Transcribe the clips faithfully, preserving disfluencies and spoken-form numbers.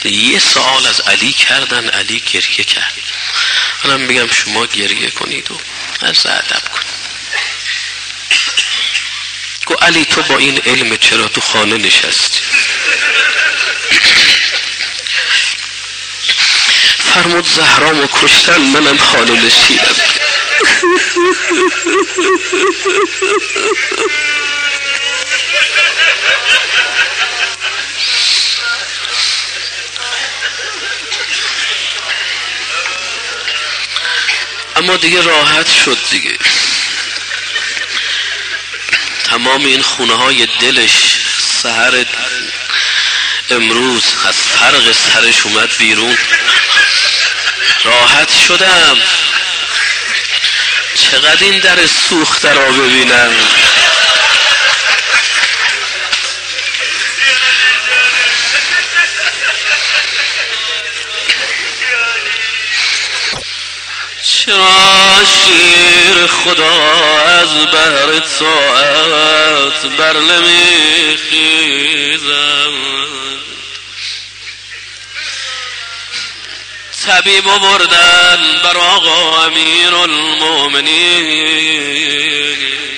یه سوال از علی کردن، علی گریه کرد. منم بگم شما گریه کنید و از ادب کنید. گو علی تو با این علم چرا تو خانه نشستی؟ فرمود زهرامو کشتن، منم خانه نشینم. اما دیگه راحت شد دیگه. تمام این خونه های دلش سحر امروز از فرق سرش اومد بیرون. راحت شدم. چقدر این در سوخته را ببینم. چرا شیر خدا از بهر طاعت بر نمی خیزم؟ طبیب بردن بر آقا امیر المؤمنین.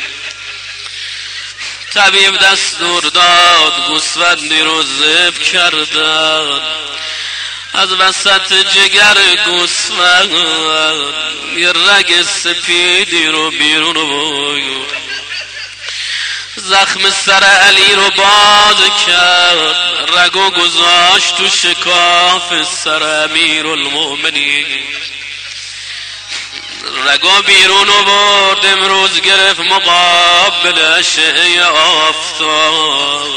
طبیب دستور داد گوسفندی رو ذبح کردن. از وسط جگر گوسفند یه رگ سپیدی رو بیرون بود. زخم سر علی رو باز کرد، رگو گذاشت تو شکاف سر امیر المؤمنین. رگو بیرون برد، امروز گرفت مقابل اشعه آفتاب.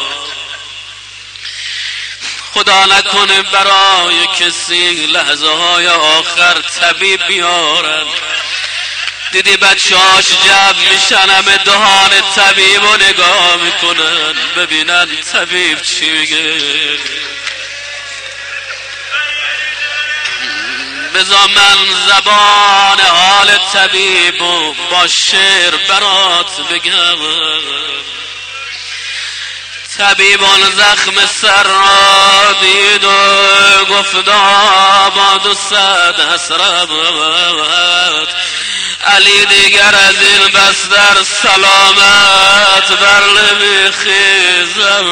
خدا نکنه برای کسی لحظه های آخر طبیب بیارن. دیدی بچه هاش جمع میشن، همه دهان طبیب رو نگاه میکنن ببینن طبیب چی میگه. بذار من زبان حال طبیب با شعر برات بگم. طبیب آن زخم سر را دید و گفت آباد و صد حسرت. علی دیگر از این بس در سلامت بر نمیخیزم.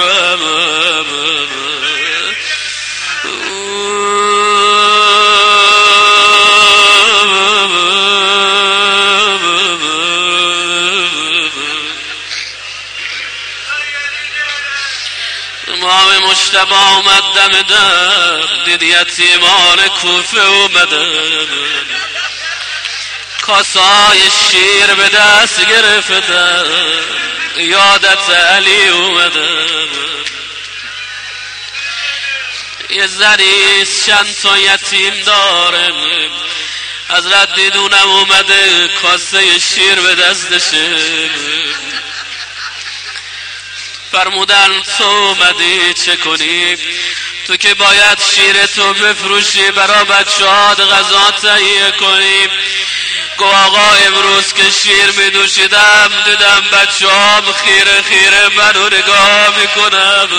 امام مجتبی آمد دم در، دید یتیمان کوفه اومدن. کاسای شیر به دست گرفتن، یادت علی اومدن. یه زریس چند تا یتیم داره، حضرت دیدونم اومده کاسه شیر به دستشه. فرمودن تو اومدی چه کنی؟ تو که باید شیر تو بفروشی برا بچه هات غذا تهیه کنی. گو آقا امروز که شیر می دوشیدم دیدم بچه هم خیره خیره منو نگاه میکنم.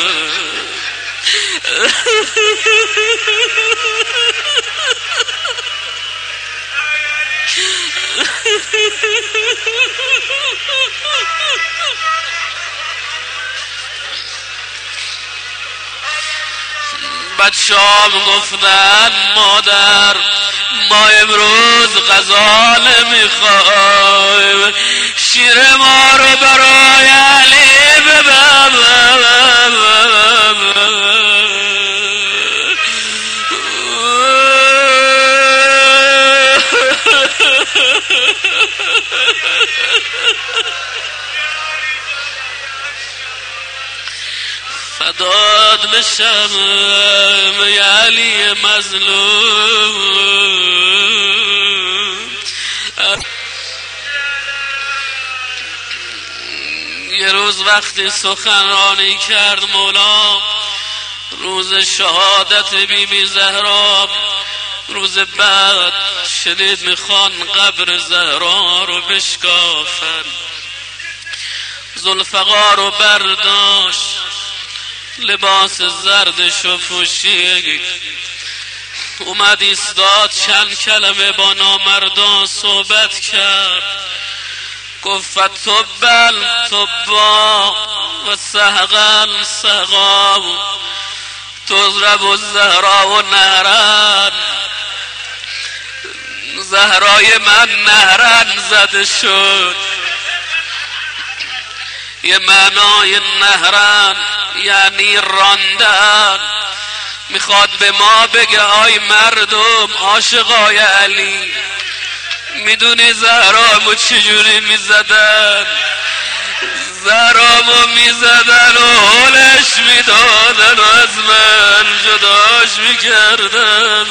بچه هم گفتن مادر ما امروز غذا نمیخوایم، شیر ما رو برای علی ببر. فداد بشم ای علی مظلوم. یه روز وقتی سخنرانی کرد مولا، روز شهادت بی بی زهرا، روز بعد شدید میخوان قبر زهرا رو بشکافن. ذوالفقار رو برداشت لباس زردشو پوشید، اومد ایستاد چند کلمه با نامردان صحبت کرد. گفت فتبل تبا و سهقل سقا تضرب الزهرا و نهرن. زهرای من نهرن زده شد. یه معنای نهرن یعنی راندن. میخواد به ما بگه آی مردم عاشقای علی، میدونی زهرامو چجوری میزدن؟ زهرامو میزدن و حالش میدادن و از من جداش میکردن.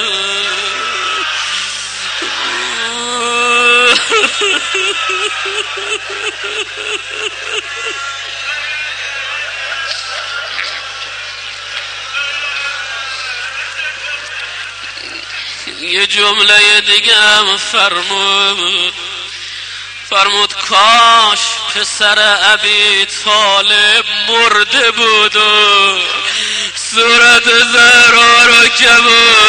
یه جمله دیگه هم فرمود فرمود کاش پسر ابی طالب مرده بود و صورت زهرا رو کبود